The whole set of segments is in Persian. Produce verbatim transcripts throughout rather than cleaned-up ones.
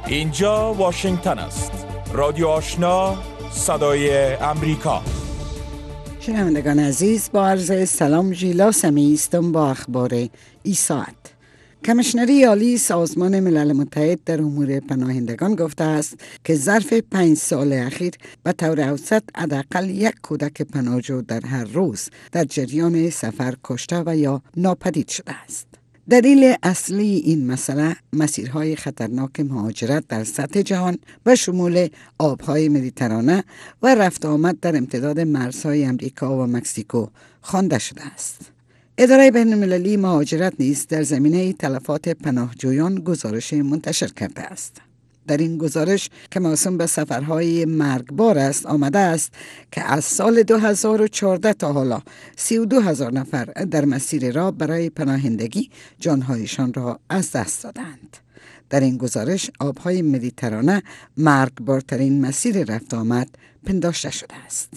اینجا واشنگتن است. رادیو آشنا، صدای امریکا. شنوندگان عزیز، با عرض سلام ژیلا سمی هستم با اخبار این ساعت. کمیشنری عالی سازمان ملل متحد در امور پناهندگان گفته است که ظرف پنج سال اخیر به طور اوسط حداقل یک کودک پناهجو در هر روز در جریان سفر کشته و یا ناپدید شده است. دلیل اصلی این مسئله مسیرهای خطرناک مهاجرت در سطح جهان به شمول آبهای مدیترانه و رفت آمد در امتداد مرزهای امریکا و مکزیکو خوانده شده است. اداره بین المللی مهاجرت نیز در زمینه تلفات پناهجویان گزارش منتشر کرده است. در این گزارش که موسوم به سفرهای مرگبار است آمده است که از سال دو هزار و چهارده تا حالا سی و دو هزار نفر در مسیر را برای پناهندگی جانهایشان را از دست دادند. در این گزارش آبهای مدیترانه مرگبارترین مسیر رفت آمد پنداشته شده است.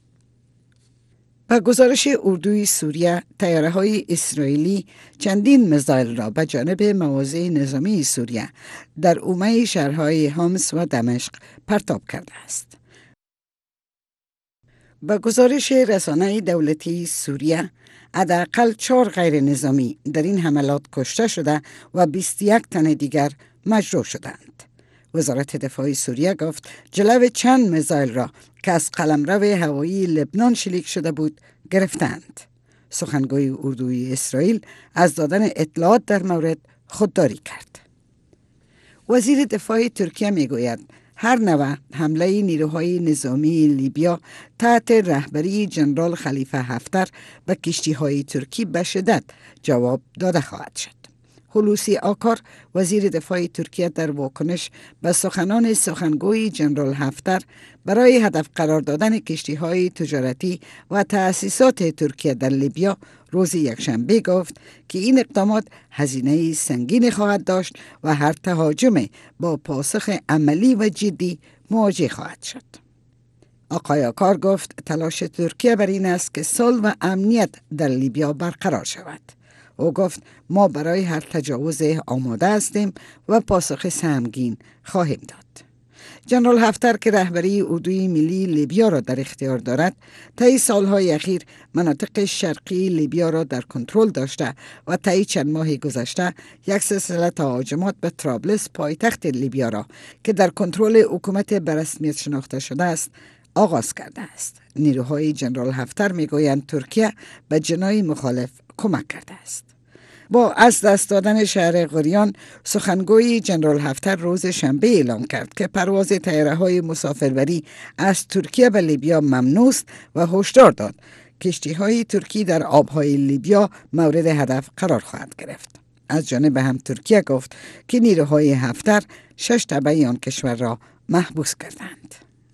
با گزارش اردوی سوریه، طیاره‌های اسرائیلی چندین میزایل را به جانب مواضع نظامی سوریه در حومه شهرهای حمص و دمشق پرتاب کرده است. با گزارش رسانه دولتی سوریه، حداقل چهار غیر نظامی در این حملات کشته شده و بیست و یک تن دیگر مجروح شدند. وزارت دفاع سوریه گفت جلو چند میزایل را که از قلمرو هوایی لبنان شلیک شده بود گرفتند. سخنگوی اردوی اسرائیل از دادن اطلاعات در مورد خودداری کرد. وزیر دفاع ترکیه میگوید هر نوع حمله نیروهای نظامی لیبیا تحت رهبری جنرال خلیفه حفتر به کشتی‌های ترکی به شدت جواب داده خواهد شد. هولوسی آکار وزیر دفاع ترکیه در واکنش به سخنان سخنگوی جنرال حفتر برای هدف قرار دادن کشتی‌های تجارتی و تأسیسات ترکیه در لیبیا روز یکشنبه گفت که این اقدامات هزینه سنگین خواهد داشت و هر تهاجم با پاسخ عملی و جدی مواجه خواهد شد. آقای آکار گفت تلاش ترکیه بر این است که صلح و امنیت در لیبیا برقرار شود. او گفت ما برای هر تجاوز آماده هستیم و پاسخ سهمگین خواهیم داد. جنرال حفتر که رهبری اردوی ملی لیبیا را در اختیار دارد، طی سالهای اخیر مناطق شرقی لیبیا را در کنترل داشته و طی چند ماه گذشته یک سلسله تهاجمات به طرابلس پایتخت لیبیا را که در کنترل حکومت به رسمیت شناخته شده است آغاز کرده است. نیروهای جنرال حفتر میگویند ترکیه به جناح مخالف کمک کرده است. با از دست دادن شهر غوریان، سخنگوی جنرال حفتر روز شنبه اعلام کرد که پرواز طیاره‌های مسافربری از ترکیه به لیبیا ممنوع است و هشدار داد کشتی‌های ترکی در آب‌های لیبیا مورد هدف قرار خواهد گرفت. از جانب هم ترکیه گفت که نیروهای حفتر شش تبع آن کشور را محبوس کردند.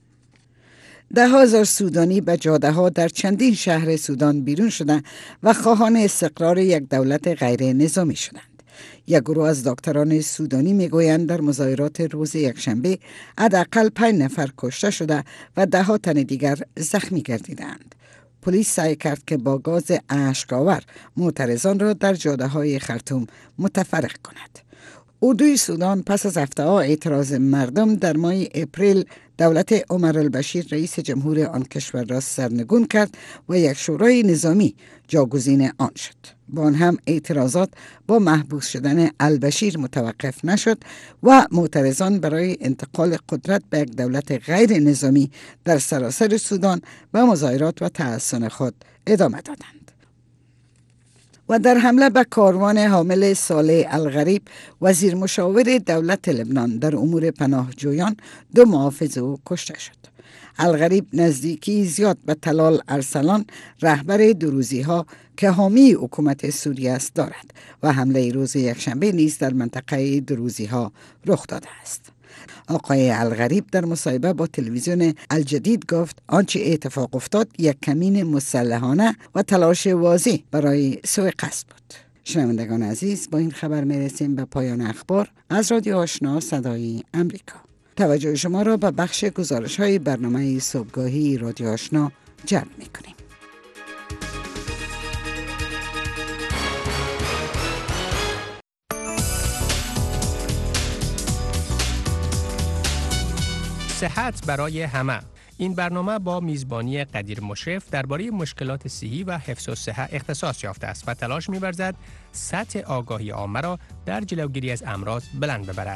ده هزار سودانی به جاده ها در چندین شهر سودان بیرون شدند و خواهان استقرار یک دولت غیر نظامی شدند. یک گروه از دکتران سودانی میگویند در مظاهرات روز یکشنبه حداقل پنج نفر کشته شده و ده ها تن دیگر زخمی گردیدند. پلیس سعی کرد که با گاز اشک‌آور معترضان را در جاده های خرطوم متفرق کند. اردوی سودان پس از هفته‌ها اعتراض مردم در ماه اپریل دولت عمر البشیر رئیس جمهور آن کشور را سرنگون کرد و یک شورای نظامی جاگزین آن شد. با آن هم اعتراضات با محبوس شدن البشیر متوقف نشد و معترضان برای انتقال قدرت به یک دولت غیر نظامی در سراسر سودان و مظاهرات و تحصن خود ادامه دادند. و در حمله به کاروان حامل صالح الغریب، وزیر مشاور دولت لبنان در امور پناهجویان، دو محافظ او کشته شد. الغریب نزدیکی زیاد به طلال ارسلان، رهبر دروزی ها که حامی حکومت سوریه است دارد و حمله روز یکشنبه نیز در منطقه دروزی ها رخ داده است. آقای الغریب در مصاحبه با تلویزیون الجدید گفت آنچه اتفاق افتاد یک کمین مسلحانه و تلاش واضح برای سوء قصد بود. شنوندگان عزیز، با این خبر میرسیم به پایان اخبار از رادیو آشنا صدای امریکا. توجه شما را به بخش گزارش های برنامه صبحگاهی رادیو آشنا جلب میکنیم. صحت برای همه. این برنامه با میزبانی قدیر مشرف درباره مشکلات صحی و حفظ الصحه اختصاص یافته است و تلاش می‌ورزد سطح آگاهی عامه را در جلوگیری از امراض بلند ببرد.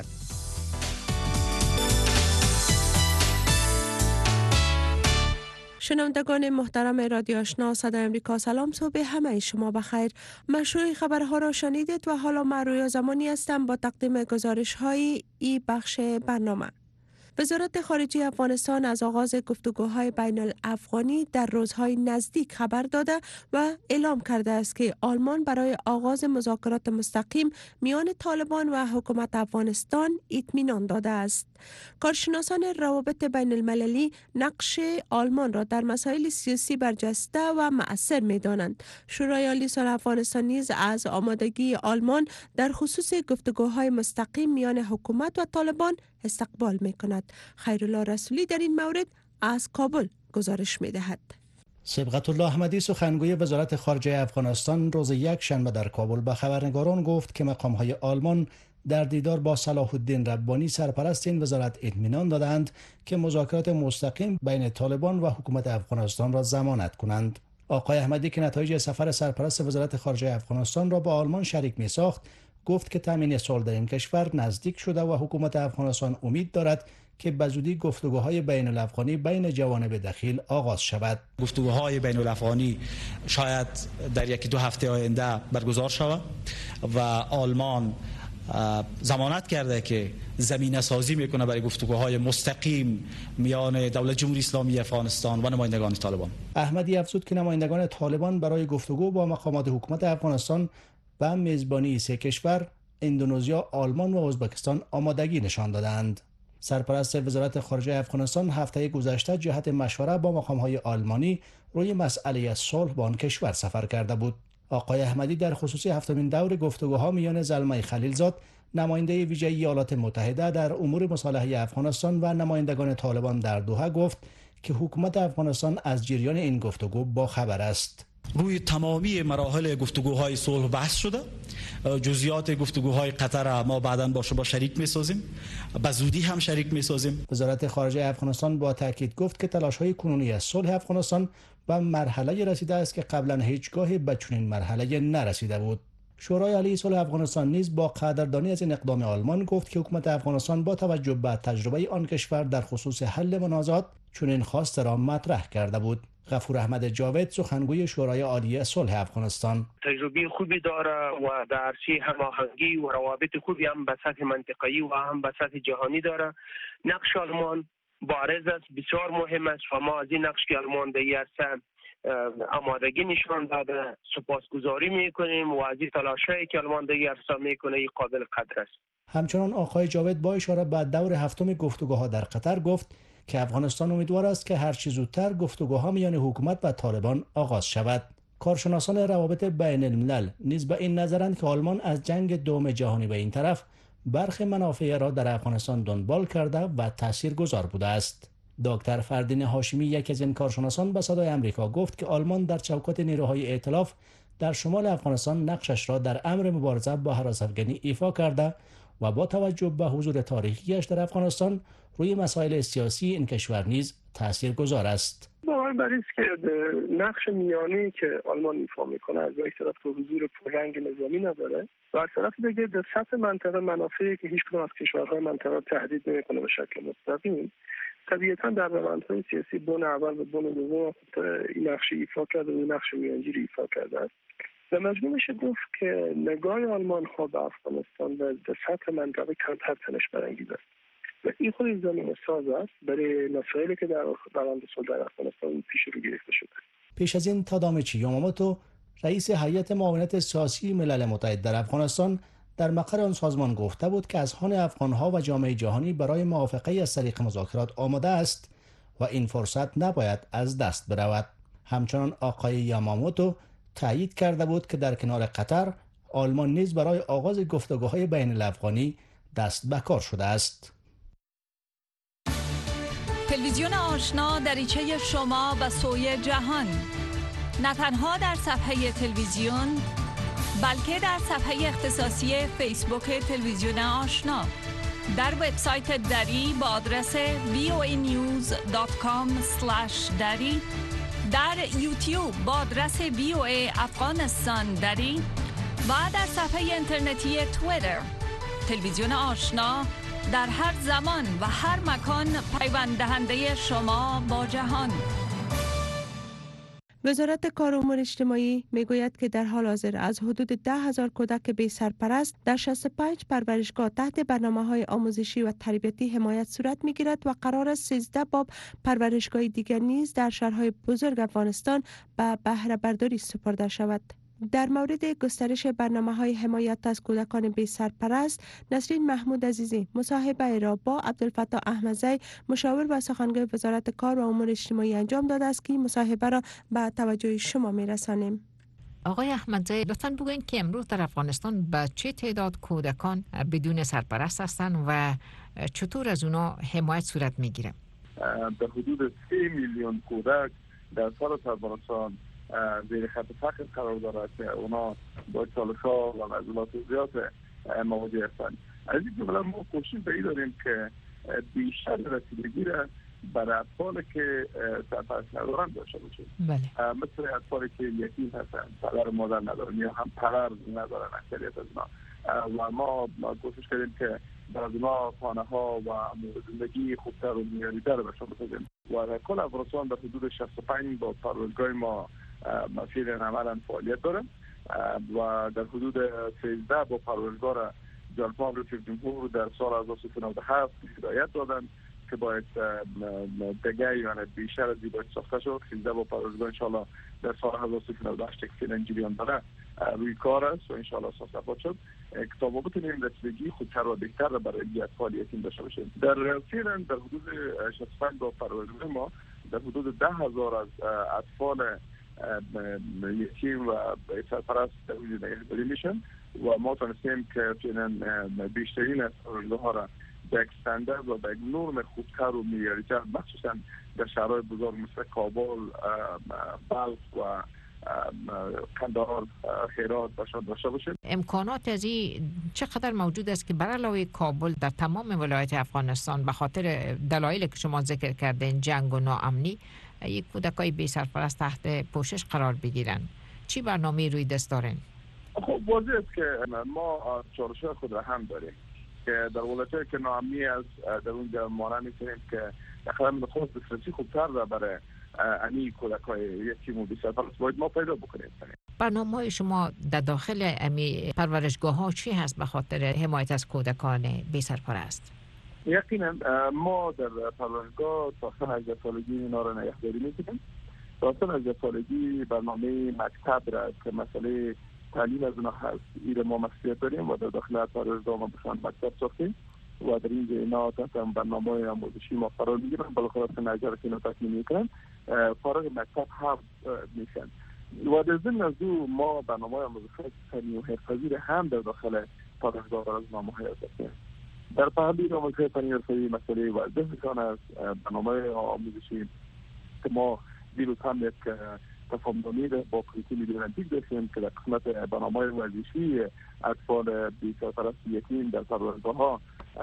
شنوندگان محترم رادیو آشنا صدای امریکا، سلام، صبح همه شما بخیر. مشروع خبرها را شنیدید و حالا من رویا زمانی هستم با تقدیم گزارش های ای بخش برنامه. وزارت خارجه افغانستان از آغاز گفتگوهای بین الافغانی در روزهای نزدیک خبر داده و اعلام کرده است که آلمان برای آغاز مذاکرات مستقیم میان طالبان و حکومت افغانستان اطمینان داده است. کارشناسان روابط بین المللی نقش آلمان را در مسائل سیاسی برجسته و مؤثر می دانند. شورای عالی صلح افغانستان نیز از آمادگی آلمان در خصوص گفتگوهای مستقیم میان حکومت و طالبان استقبال می کند. خیرالله رسولی در این مورد از کابل گزارش می دهد. صبغت الله احمدی سخنگوی وزارت خارجه افغانستان روز یک شنبه در کابل به خبرنگاران گفت که مقام‌های آلمان در دیدار با صلاح الدین ربانی سرپرست این وزارت اطمینان دادند که مذاکرات مستقیم بین طالبان و حکومت افغانستان را ضمانت کنند. آقای احمدی که نتایج سفر سرپرست وزارت خارجه افغانستان را با آلمان شریک می ساخت، گفت که تامین صلح در این کشور نزدیک شده و حکومت افغانستان امید دارد که بزودی گفتگوهای بین الافغانی بین جوانب دخیل آغاز شود. گفتگوهای بین الافغانی شاید در یکی دو هفته آینده برگزار شود و آلمان ضمانت کرده که زمینه سازی میکنه برای گفتگوهای مستقیم میان دولت جمهوری اسلامی افغانستان و نمایندگان طالبان. احمدی افزود که نمایندگان طالبان برای گفتگو با مقامات حکومت افغانستان و میزبانی سه کشور اندونزیا، آلمان و ازبکستان آمادگی نشان دادند. سرپرست وزارت خارجه افغانستان هفته گذشته جهت مشوره با مقام‌های آلمانی روی مسئله صلح با آن کشور سفر کرده بود. آقای احمدی در خصوص هفتمین دور گفتگوها میان زلمه خلیلزاد، نماینده ویژه ایالات متحده در امور مصالحه افغانستان و نمایندگان طالبان در دوحه گفت که حکومت افغانستان از جریان این گفتگو با خبر است. روی تمامی مراحل گفتگوهای صلح بحث شده. جزئیات گفتگوهای قطر ما بعداً با شما شریک می‌سازیم، به زودی هم شریک می‌سازیم. وزارت خارجه افغانستان با تاکید گفت که تلاش‌های کنونی از صلح افغانستان به مرحله رسیده است که قبلا هیچگاه به چنین مرحله نرسیده بود. شورای عالی صلح افغانستان نیز با قدردانی از این اقدام آلمان گفت که حکومت افغانستان با توجه به تجربه آن کشور در خصوص حل منازعات چنین خواست را مطرح کرده بود. غفور احمد جاوید سخنگوی شورای عالی صلح افغانستان: تجربه خوبی داره و در عرصه هماهنگی و روابط خوبی هم به سطح منطقه‌ای و هم به سطح جهانی داره. نقش آلمان بارز است، بسیار مهم است و ما از این نقش که آلمان در این عرصه آمادگی نشان داده سپاسگزاری میکنیم و از این تلاشایی که آلمان در این عرصه میکنه این قابل قدر است. همچنان آقای جاوید با اشاره به دور هفتم گفتگوها در قطر گفت که افغانستان امیدوار است که هر چه زودتر گفتگوها میان حکومت و طالبان آغاز شود. کارشناسان روابط بین الملل نیز به این نظرند که آلمان از جنگ دوم جهانی به این طرف برخی منافع را در افغانستان دنبال کرده و تاثیرگذار بوده است. دکتر فردین هاشمی، یک از این کارشناسان، به صدای آمریکا گفت که آلمان در چوکات نیروهای ائتلاف در شمال افغانستان نقشش را در امر مبارزه با هراس‌افکنی ایفا کرده و با توجه به حضور تاریخیش در افغانستان روی مسائل سیاسی این کشور نیز تاثیرگذار است. باور بر این است که نقش میانی که آلمان ایفا میکنه از یک طرف تو حضور پررنگ نظامی نداره و از طرف دیگه در سطح منطقه منافعی که هیچ کدوم از کشورهای منطقه تهدید نمیکنه به شکل مستقیم، طبیعتاً در روندهای سیاسی بن اول و بن دوم این نقش ایفا کرده و نقش میانجی ایفا کرده است. و مجموع میشه گفت که نگاه آلمان ها به افغانستان و در سطح منطقه کمتر تنش برانگیز است و این خود زمینه ساز است برای مسائلی که در روند صلح در افغانستان پیش رو گرفته شده. پیش از این تادامیچی یاماموتو، رئیس هیئت معاونت سیاسی ملل متحد در افغانستان، در مقر آن سازمان گفته بود که اذهان افغان‌ها و جامعه جهانی برای موافقه از طریق مذاکرات آماده است و این فرصت نباید از دست برود. همچنان آقای یاماموتو تایید کرده بود که در کنار قطر، آلمان نیز برای آغاز گفتگوهای بین الافغانی دست به کار شده است. تلویزیون آشنا دریچه شما به سوی جهان، نه تنها در صفحه تلویزیون بلکه در صفحه اختصاصی فیسبوک تلویزیون آشنا. در وبسایت دری با آدرس وی او ای نیوز دات کام اسلش دری، در یوتیوب با آدرس وی او ای افغانستان دری و در صفحه اینترنتی توییتر. تلویزیون آشنا در هر زمان و هر مکان پیوند دهنده شما با جهان. وزارت کار و امور اجتماعی میگوید که در حال حاضر از حدود ده هزار کودک بی سرپرست در شصت و پنج پرورشگاه تحت برنامه‌های آموزشی و تربیتی حمایت صورت میگیرد و قرار است سیزده باب پرورشگاه دیگر نیز در شهرهای بزرگ افغانستان به بهره برداری سپرده شود. در مورد گسترش برنامه‌های حمایت از کودکان بی سرپرست، نسرین محمود عزیزی مصاحبه را با عبدالفتاح احمدزی مشاور و سخنگوی وزارت کار و امور اجتماعی انجام داده است که این مصاحبه را به توجه شما می‌رسانیم. آقای احمدزی، لطفاً بگوین که امروز در افغانستان به چه تعداد کودکان بدون سرپرست هستند و چطور از اونا حمایت صورت می‌گیره؟ به حدود سه میلیون کودک در سال افغانستان زیر خط فقر قرار دارد که اونا با چالش‌ها و معضلات زیاد مواجه هستند. از این جمله ما کوشش به این داریم که بیشتر رسیدگی را برای اطفال که سرپرست ندارند داشته باشیم. بله. مثل اطفالی که یتیم هستند، پدر و مادر ندارند یا هم پدر ندارند اکثریت از اونا. و ما کوشش کردیم که در اونا خانه‌ها و زندگی خوبتر و معیاری‌تر بهشون بسازیم. و در کل افغانستان در حدود شصت و پنج با پرورشگاه ما مسیر عملا فعالیت داره و در حدود سیزده با پرورشگاه را جلسه رئیس جمهور در سال هزار و سیصد و نود و هفت هدایت دادن که باید دیگه یعنی بیشتر از این باید ساخته شد. سیزده با پرورشگاه انشالله در سال هزار و سیصد و نود و هشت که فعلا جریان داره روی کار است و انشالله ساخته شد که ما بتونیم رسیدگی خودتر و بهتر را برای اطفال یتیم داشته باشیم. در فعلا در حدود شصت و پنج با پرورشگاه ما در حدود ده هزار از اطفال یتیم و سرپرست در وجود نگهداری میشن و ما تونستیم که فعلا بیشترین از پرورشگاه ها را به یک استاندارد و به یک نرم خوبتر و معیاری‌تر مخصوصا در شهرهای بزرگ مثل کابل، بلخ و قندهار، هرات داشته باشیم. امکانات از این چقدر موجود است که بر علاوه کابل در تمام ولایت افغانستان به خاطر دلایلی که شما ذکر کردین، جنگ و ناامنی، یک کودکای بی سرپرست تحت پوشش قرار بگیرن؟ چی برنامه روی دست دارین؟ خب واضح است که ما چالش‌های خود را هم داریم که در ولایت‌هایی که ناامنی است در اونجا ما می‌تونیم که اقلام خود دسترسی خوبتر را برای امی کودکای یتیم و بی سرپرست باید ما پیدا بکنیم. برنامه‌های شما در داخل امی پرورشگاه‌ها چی هست به خاطر حمایت از کودکان بی سرپرست؟ یقینا ما در پرورشگاه تا سن هجده سالگی اینا را نگهداری می‌کنیم. تا سن هجده سالگی برنامه مکتب را که مسئله تعلیم از اونها هست این ما مسئولیت داریم و در داخل پرورشگاه ما بشان مکتب ساختیم و در اینجا اینا تحت برنامه آموزشی ما قرار میگیرن. بالاخره سن هجده که اینا تکمیل میکنن فارغ مکتب هم میشن و در ضمن از او ما برنامه آموزشی فنی و حرفه‌ای هم در داخل پرورشگاه برنامه هستیم. در پهلوی آموزش فنی و حرفه‌ای مسئله واضح میشن از برنامه آموزشی که ما دیروز هم یک تفاهم‌نامه با کمیته ملی المپیک داشتیم که در قسمت برنامه ورزشی اطفال بی سرپرست یتیم در پرورشگاه‌ها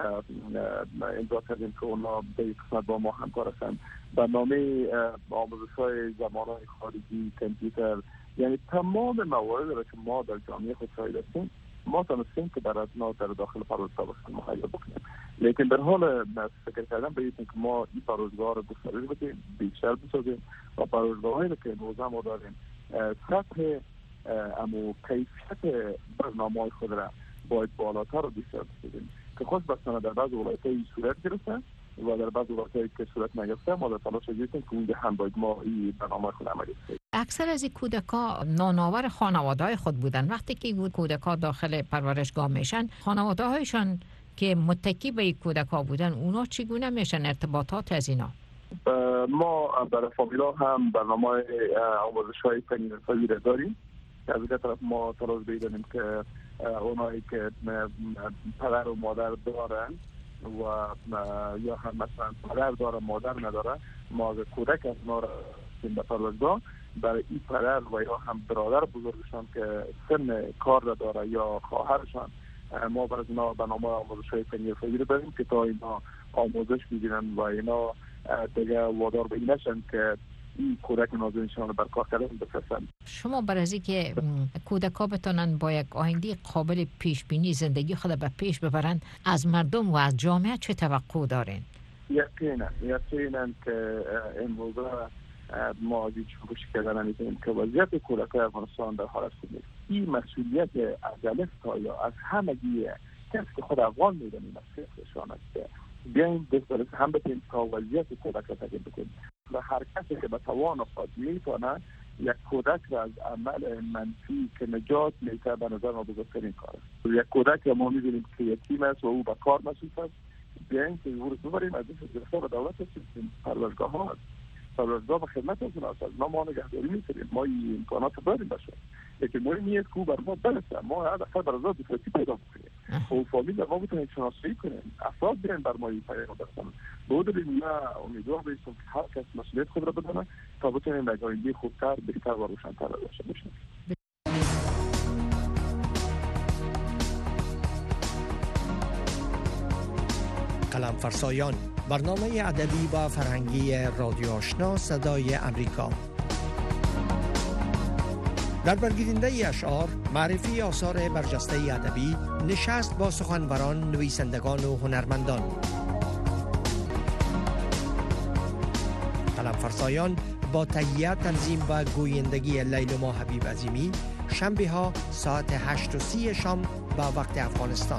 امضا کردیم که اونا به یک قسمت با ما همکار هستند. برنامه آموزش‌های زبان‌های خارجی، کامپیوتر، یعنی تمام موارد را که ما در جامعه خود شاهد هستیم ما تونستیم که برای ما در داخل پرورشگاه مهیا بکنیم. لیکن در حال فکر کردن به اینکه ما این پرورشگاه را گسترش بدیم، بیشتر بسازیم و پرورشگاه‌هایی که روزه ما داریم سطح اما کیفیت برنامه‌های خود را باید بالاتر و بیشتر بسازیم که خوشبختانه در بعض ولایت‌های صورت گرفته و در بعض ولایت‌هایی که صورت نگرفته ما در تلاش هستیم که اونجا هم باید ما این برنامه خود عملی کنیم. اکثر از این کودک‌ها نانآور خانواده‌های خود بودن. وقتی که این کودک‌ها داخل پرورشگاه میشن، خانواده‌هایشان که متکی به این کودک‌ها بودن، اونا چگونه میشن ارتباطات از اینا؟ ما برای فامیلا هم برنامه آموزش‌های فنی و حرفه‌ای داریم. از این طرف ما تلاش می‌کنیم که اونایی که پدر و مادر دارن و یا هم مثلا پدر داره مادر نداره، ما کودک از ما را به پرورشگاه برای این پدر و یا هم برادر بزرگشان که سن کار داره یا خواهرشان ما برای اینا برنامه آموزش‌های فنی فنی رو بریم که تا اینا آموزش بگیرن و اینا دیگه وادار به این نشن که این کودک نازنینشان رو بر کار کردن بفرستن. شما برای از اینکه کودک‌ها بتونن با یک آینده قابل پیش بینی زندگی خود به پیش ببرن، از مردم و از جامعه چه توقع دارین؟ یقینا یقینا که امروز ما از این چون کردن می‌کنیم که وضعیت کودکان افغانستان در حالت خوب نیست. این مسئولیت از الف تا یا از همگی کسی که خود افغان می‌دونیم مسئولیتشان است که بیاین دست هم بتیم تا وضعیت کودک را تغییر بدیم و هر کسی که به توان خود میتونه یک کودک را از عمل منفی که نجات میده به نظر ما بزرگترین کار است. یک کودک ما می‌بینیم که یتیم است و او به کار مصروف است، بیاین که ورود ببریم از این گرفتار به دولت هستیم، پروردگاه ها هست، پروردگاه به خدمت از اون هست، ما ما نگهداری می‌کنیم، ما این امکانات داریم باشه، لیکن مهم نیست که او بر ما برسه، ما هر دفعه بر ازاد دفعی پیدا بکنیم و فامیل ما بتونیم شناسایی کنیم، افراد بیاین بر ما این پیام برسن. به دلیل ما امیدوار باشیم که هر کس مسئولیت خود را بدونه تا بتونیم یک آینده خوبتر، بهتر و روشن‌تر داشته باشیم. قلم فرسایان، برنامه ادبی با فرهنگی رادیو آشنا صدای امریکا. در برگیرنده اشعار، معرفی آثار برجسته ادبی، نشست با سخنوران، نویسندگان و هنرمندان. قلم فرسایان با تهیه، تنظیم و گویندگی لیلما حبیب عظیمی، شنبه ها ساعت هشت و سی شام با وقت افغانستان.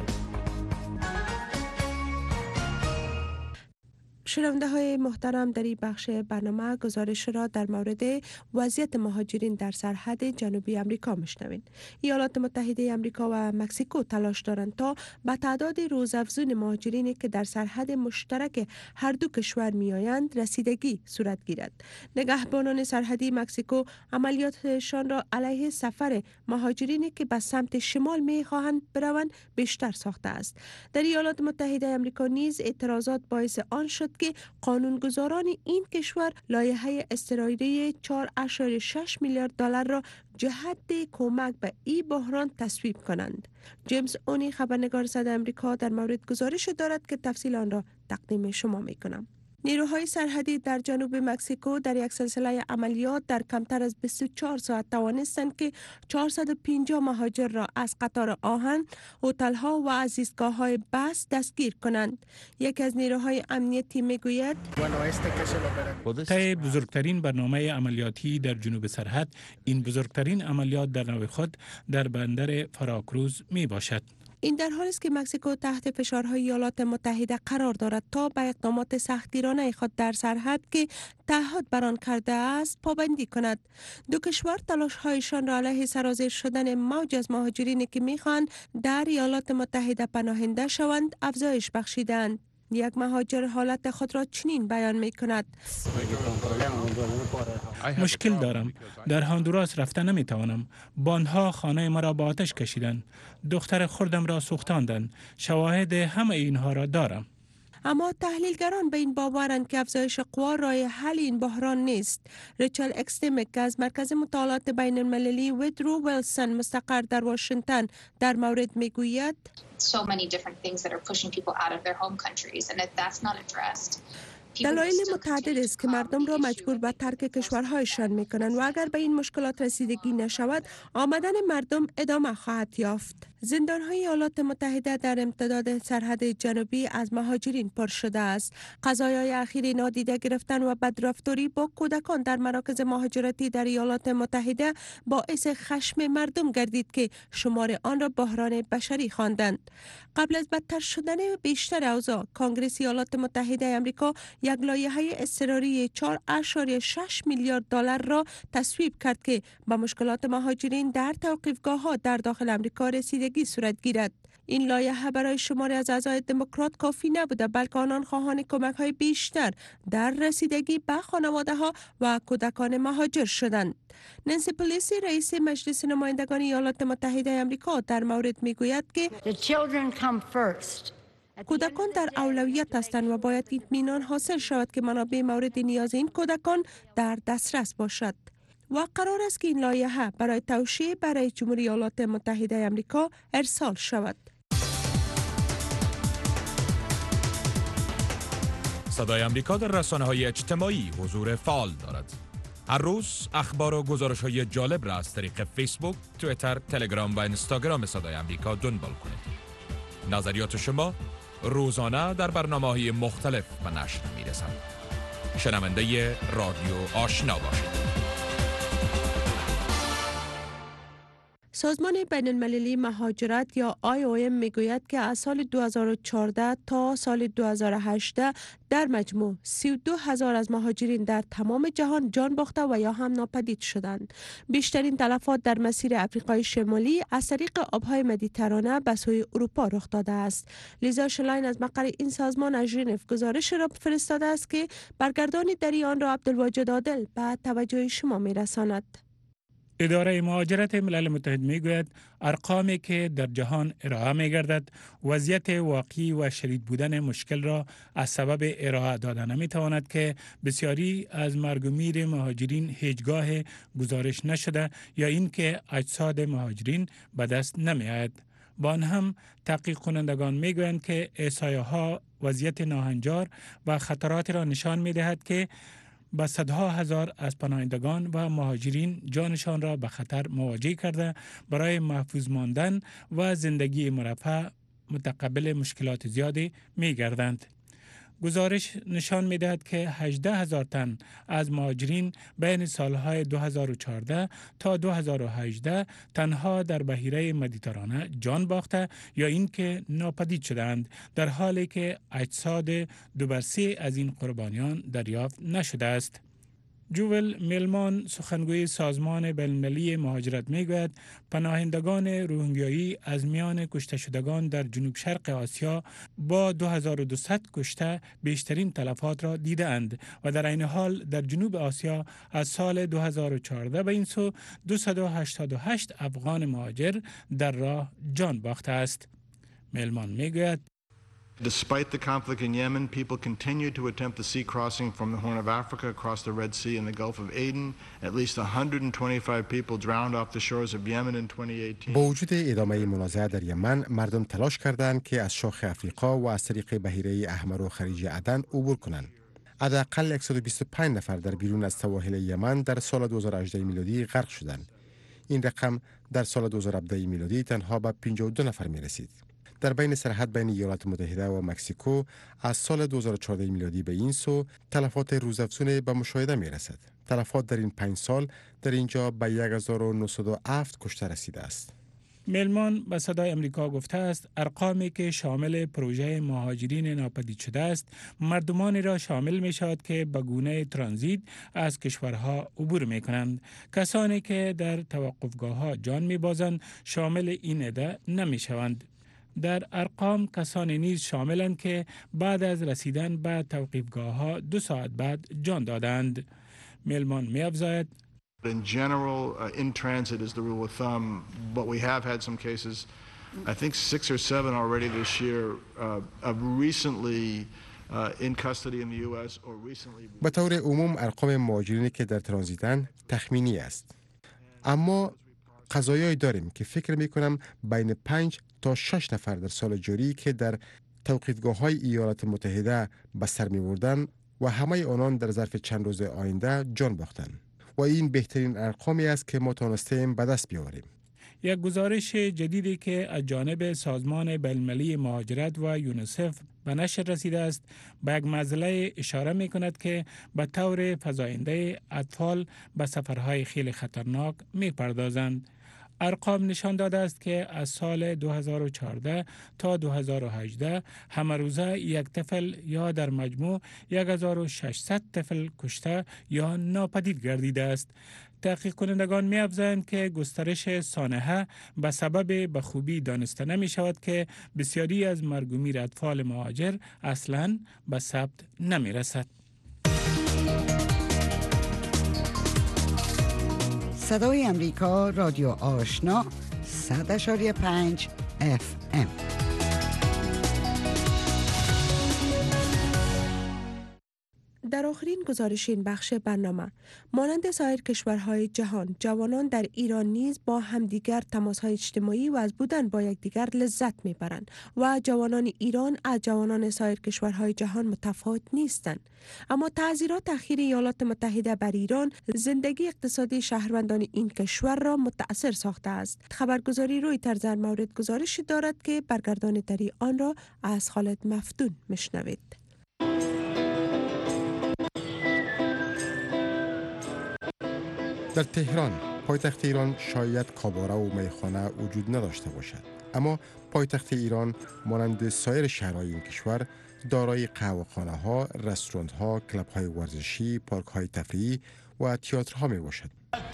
شنونده های محترم، در این بخش برنامه گزارش را در مورد وضعیت مهاجرین در سرحد جنوبی امریکا میشنوین. ایالات متحده امریکا و مکزیکو تلاش دارند تا به تعداد روزافزون مهاجرینی که در سرحد مشترک هر دو کشور میآیند رسیدگی صورت گیرد. نگهبانان سرحدی مکزیکو عملیاتشان را علیه سفر مهاجرینی که به سمت شمال میخواهند بروند بیشتر ساخته است. در ایالات متحده امریکا نیز اعتراضات باعث آن شد که قانونگذاران این کشور لایحه استراتژی چهار ممیز شش میلیارد دلار را جهت کمک به این بحران تصویب کنند. جیمز اونی، خبرنگار صدای امریکا، در مورد گزارش دارد که تفصیل آن را تقدیم شما می کنم. نیروهای سرحدی در جنوب مکزیکو در یک سلسله عملیات در کمتر از بیست و چهار ساعت توانستند که چهارصد و پنجاه مهاجر را از قطار آهن، هتل‌ها و از ایستگاه‌های بس دستگیر کنند. یکی از نیروهای امنیتی میگوید طی بزرگترین برنامه عملیاتی در جنوب سرحد، این بزرگترین عملیات در نوع خود در بندر فراکروز می باشد. این در حالی است که مکزیکو تحت فشارهای ایالات متحده قرار دارد تا به اقدامات سختگیرانه خود در سرحد که تعهد بر آن کرده است پابندی کند. دو کشور تلاش‌هایشان را علیه سرازیر شدن موج از مهاجرینی که می‌خواهند در ایالات متحده پناهنده شوند افزایش بخشیدند. یک مهاجر حالت خود را چنین بیان می کند: مشکل دارم، در هندوراس رفته نمی توانم. بانها خانه مرا با آتش کشیدند، دختر خردم را سوختاندند. شواهد همه اینها را دارم. اما تحلیلگران به این باورند که افزایش قوا راه حل این بحران نیست. ریچل اکستمیک از مرکز مطالعات بین المللی وودرو ویلسون مستقر در واشنگتن در مورد میگوید so many different things that are pushing people out of their home countries and if that's not addressed دلایل متعدد است که مردم را مجبور به ترک کشورهایشان میکنند و اگر به این مشکلات رسیدگی نشود آمدن مردم ادامه خواهد یافت. زندان‌های ایالات متحده در امتداد سرحد جنوبی از مهاجرین پر شده است. قضایای اخیر نادیده گرفتن و بدرفتاری با کودکان در مراکز مهاجرتی در ایالات متحده باعث خشم مردم گردید که شمار آن را بحران بشری خواندند. قبل از بدتر شدن بیشتر اوضاع، کنگره ایالات متحده آمریکا یک لایحه اضطراری چهار ممیز شش میلیارد دلار را تصویب کرد که با مشکلات مهاجرین در توقیفگاه‌ها در داخل آمریکا رسیدگی صورت گیرد. این لایحه برای شماری از اعضای دموکرات کافی نبوده، بلکه آنان خواهان کمک‌های بیشتر در رسیدگی به خانواده‌ها و کودکان مهاجر شدند. نانسی پلیسی، رئیس مجلس نمایندگان ایالات متحده آمریکا، در مورد میگوید که کودکان در اولویت هستند و باید اطمینان حاصل شود که منابع مورد نیاز این کودکان در دسترس باشد. و قرار است که این لایحه برای توشیح برای جمهوری ایالات متحده آمریکا ارسال شود. صدای امریکا در رسانه‌های اجتماعی حضور فعال دارد. هر روز اخبار و گزارش‌های جالب را از طریق فیسبوک، توییتر، تلگرام و اینستاگرام صدای امریکا دنبال کنید. نظریات شما روزانه در برنامه‌های مختلف به نشر می‌رسد. شنونده رادیو آشنا باشید. سازمان بین المللی مهاجرت یا آی او ام میگوید که از سال دو هزار و چهارده تا سال دو هزار و هجده در مجموع سی و دو هزار از مهاجرین در تمام جهان جان باخته و یا هم ناپدید شدند. بیشترین تلفات در مسیر افریقای شمالی از طریق آبهای مدیترانه به سوی اروپا رخ داده است. لیزا شلاین از مقر این سازمان از ژنو گزارش را فرستاده است که برگردان دری آن را عبدالواجد عادل به توجه شما میرساند. اداره مهاجرت ملل متحد میگوید ارقامی که در جهان ارائه میگردد وضعیت واقعی و شدید بودن مشکل را از سبب ارائه دادن نمیتواند که بسیاری از مرگ و میر مهاجرین هیچگاه گزارش نشده یا اینکه اجساد مهاجرین به دست نمیآید. با آن هم تحقیق کنندگان میگویند که احصایه ها وضعیت ناهنجار و خطرات را نشان میدهد که با صدها هزار از پناهندگان و مهاجرین جانشان را به خطر مواجه کرده برای محفوظ ماندن و زندگی مرفه متقبل مشکلات زیادی می گردند. گزارش نشان می دهد که هجده هزار تن از مهاجرین بین سالهای دو هزار و چهارده تا دو هزار و هجده تنها در بحیره مدیترانه جان باخته یا اینکه ناپدید شدند، در حالی که اجساد دو بر سه از این قربانیان دریافت نشده است. جوول میلمان سخنگوی سازمان بین‌المللی مهاجرت میگوید پناهندگان روهینگیایی از میان کشته شدگان در جنوب شرق آسیا با دو هزار و دویست کشته بیشترین تلفات را دیدند و در این حال در جنوب آسیا از سال دو هزار و چهارده به این سو دویست و هشتاد و هشت افغان مهاجر در راه جان باخته است. میلمان میگوید Despite the conflict in Yemen, people continue to attempt the sea crossing from the Horn of Africa across the Red Sea and the Gulf of Aden. At least one hundred twenty-five people drowned off the shores of Yemen in twenty eighteen. با وجود ادامه منازعه در یمن، مردم تلاش کردند که از شاخ افریقا و از طریق بحیره احمر و خلیج عدن عبور کنند. حداقل صد و بیست و پنج نفر در بیرون از سواحل یمن در سال دو هزار و هجده میلادی غرق شدند. این رقم در سال دو هزار و هفده میلادی تنها به پنجاه و دو نفر می رسید. در بین سرحد بین ایالات متحده و مکزیکو از سال دو هزار و چهارده میلادی به این سو تلفات روزافزون به مشاهده می رسد. تلفات در این پنج سال در اینجا به هزار و نهصد و هفت کشته رسیده است. میلمان به صدای امریکا گفته است ارقامی که شامل پروژه مهاجرین ناپدید شده است مردمانی را شامل می شود که به گونه ترانزیت از کشورها عبور می کنند. کسانی که در توقفگاه ها جان می بازند شامل این عده نمی شوند. در ارقام کسانی نیز شاملند که بعد از رسیدن به توقیفگاه ها دو ساعت بعد جان دادند. میلمان می افزاید In general, uh, in transit is the rule of thumb, but we have had some cases, I think six or seven already this year, uh, of recently uh, in custody in the U S or recently. به طور عموم ارقام مهاجرینی که در ترانزیتن تخمینی است. اما قضایایی داریم که فکر می کنم بین پنج تا شش نفر در سال جاری که در توقیفگاه‌های ایالات متحده به سر می‌بردند و همه آنان در ظرف چند روز آینده جان باختند و این بهترین ارقامی است که ما توانستیم به دست بیاوریم. یک گزارش جدیدی که از جانب سازمان بین‌المللی مهاجرت و یونیسف به نشر رسیده است به یک مسئله اشاره می کند که به طور فزاینده اطفال به سفرهای خیلی خطرناک می پردازند. ارقام نشان داده است که از سال دو هزار و چهارده تا دو هزار و هجده همه روزه یک طفل یا در مجموع هزار و ششصد طفل کشته یا ناپدید گردیده است. تحقیق کنندگان می افزایند که گسترش سانحه به سبب به خوبی دانسته نمی شود که بسیاری از مرگ و میر اطفال مهاجر اصلاً به ثبت نمی رسد. صدای امریکا رادیو آشنا صد اشاری پنج اف ام. در آخرین گزارش این بخش برنامه، مانند سایر کشورهای جهان، جوانان در ایران نیز با همدیگر تماس‌های اجتماعی و از بودن با یکدیگر لذت می‌برند و جوانان ایران از جوانان سایر کشورهای جهان متفاوت نیستند. اما تعذیرات اخیر ایالات متحده بر ایران زندگی اقتصادی شهروندان این کشور را متأثر ساخته است. خبرگزاری رویترز در مورد گزارشی دارد که برگردانیداری آن را از خالد مفتون میشنوید. در تهران، پایتخت ایران، شاید کاباره و میخانه وجود نداشته باشد، اما پایتخت ایران مانند سایر شهرهای این کشور دارای قهوه‌خانه ها، رستوران ها، کلب های ورزشی، پارک های تفریحی و تئاترها می باشد.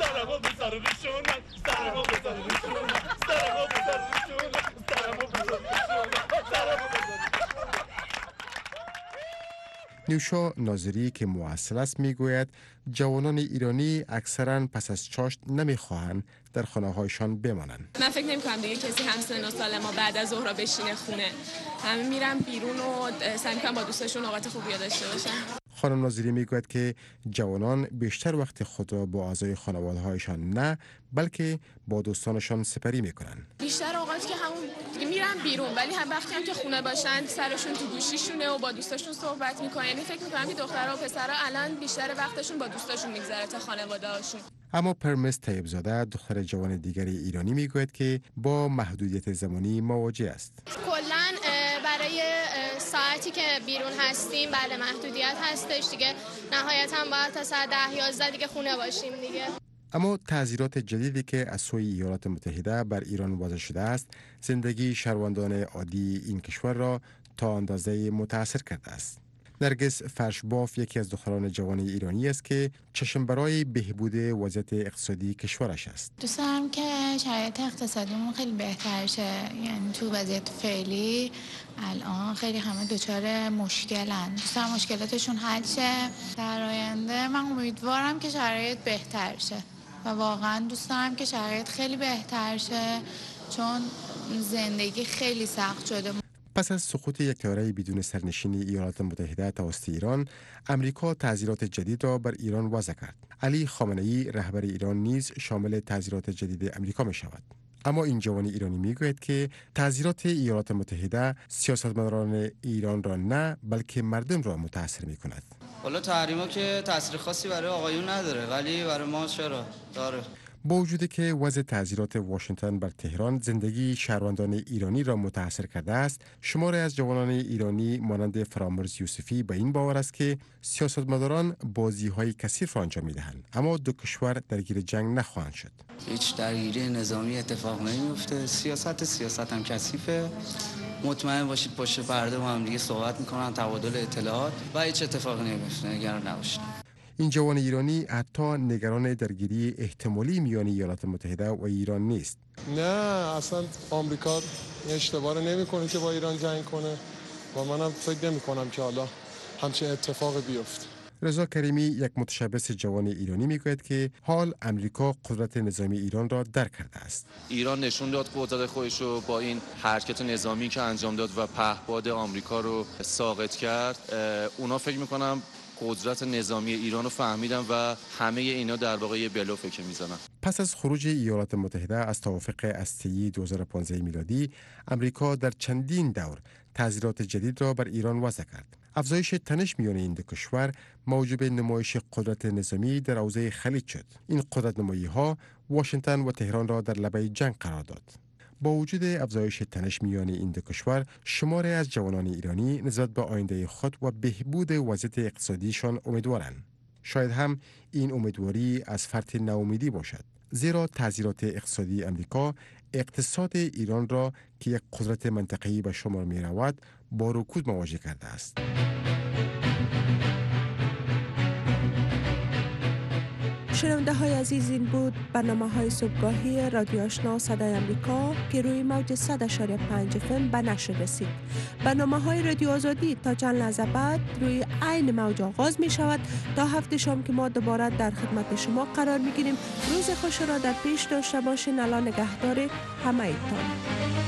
نیوشا ناظری که مواصل است میگوید جوانان ایرانی اکثرا پس از چاشت نمیخواهند در خانه هایشان بمانند. من فکر نمی کنم دیگه کسی همسن و سال ما بعد از ظهر بشینه خونه. همه میرن بیرون و سعی میکنن با دوستاشون اوقات خوبی داشته باشن. خانم ناظری میگوید که جوانان بیشتر وقت خود را با اعضای خانواده هایشان نه بلکه با دوستانشان سپری میکنند. بیشتر اوقات که همون میرن بیرون، ولی هم وقتی هم که خونه باشن سرشون تو گوشیشونه و با دوستاشون صحبت میکنن. یعنی فکر میکنم که دخترها و پسرها الان بیشتر وقتشون با دوستاشون میگذره تا خانواده هاشون. اما پرمس طیبزاده دختر جوان دیگری ایرانی میگوید که با محدودیت زمانی مواجه است. کلاً برای ساعتی که بیرون هستیم بله محدودیت هستش دیگه، نهایتاً باید تا ساعت ده یازده دیگه خونه باشیم دیگه. اما تعزیرات جدیدی که از سوی ایالات متحده بر ایران وضع شده است، زندگی شهروندان عادی این کشور را تا اندازه متاثر کرده است. نرگس فرشباف یکی از دختران جوان ایرانی است که چشم برای بهبود وضعیت اقتصادی کشورش است. دوست دارم که شرایط اقتصادیمون خیلی بهتر شه، یعنی تو وضعیت فعلی الان خیلی همه دچار مشکلن، دوست دارم مشکلاتشون حل شه. در آینده من امیدوارم که شرایط بهتر شه و واقعا دوست دارم که شرایط خیلی بهتر شه چون زندگی خیلی سخت شده. پس از سقوط یک طیاره بدون سرنشین ایالات متحده توسط ایران، امریکا تعزیرات جدید را بر ایران وضع کرد. علی خامنه‌ای رهبر ایران نیز شامل تعزیرات جدید امریکا می شود. اما این جوان ایرانی می گوید که تعزیرات ایالات متحده سیاستمداران ایران را نه بلکه مردم را متاثر می کند. والا تحریما که تاثیر خاصی برای آقایون نداره، ولی برای ما چرا داره. با وجودی که وضع تعزیرات واشنگتن بر تهران زندگی شهروندان ایرانی را متاثر کرده است، شماری از جوانان ایرانی مانند فرامرز یوسفی به این باور است که سیاستمداران بازی‌های کثیف را انجام می‌دهند، اما دو کشور درگیر جنگ نخواهند شد. هیچ درگیری نظامی اتفاق نمیفته. سیاست سیاست هم کثیفه. مطمئن باشید پشت پرده با هم دیگه صحبت می‌کنن، تبادل اطلاعات و هیچ اتفاقی نمیفته. نگران نباشید. این جوان ایرانی حتی نگران درگیری احتمالی میان ایالات متحده و ایران نیست. نه اصلا آمریکا اشتباه نمی‌کنه که با ایران جنگ کنه و منم فکر نمی‌کنم که حالا همچین اتفاقی بیفته. رضا کریمی یک متشبث جوان ایرانی میگوید که حال امریکا قدرت نظامی ایران را درک کرده است. ایران نشون داد قدرت خودش رو با این حرکت نظامی که انجام داد و پهپاد آمریکا رو ساقط کرد. اونا فکر می‌کنم قدرت نظامی ایران رو فهمیدن و همه اینا در واقع یه بلوفه که میزنن. پس از خروج ایالات متحده از توافق استی دو هزار و پانزده میلادی، امریکا در چندین دور تعزیرات جدید را بر ایران وضع کرد. افزایش تنش میان این دو کشور موجب نمایش قدرت نظامی در حوزه خلیج شد. این قدرت نمایی‌ها واشنگتن و تهران را در لبه جنگ قرار داد. با وجود افزایش تنش میان این دو کشور، شماری از جوانان ایرانی نسبت به آینده خود و بهبود وضعیت اقتصادیشان امیدوارند. شاید هم این امیدواری از فرط ناامیدی باشد، زیرا تعزیرات اقتصادی امریکا اقتصاد ایران را که یک قدرت منطقه‌ای به شمار می رود با رکود مواجه کرده است. شنونده های عزیز، این بود برنامه های صبحگاهی رادیو آشنا صدای امریکا که روی موج صد اشاری پنج اف ام به نشر رسید. برنامه های رادیو آزادی تا چند لحظه بعد روی عین موج آغاز می شود. تا هفته شام که ما دوباره در خدمت شما قرار می گیریم. روز خوش را در پیش داشته باشین. الله نگهدار همه ایتان.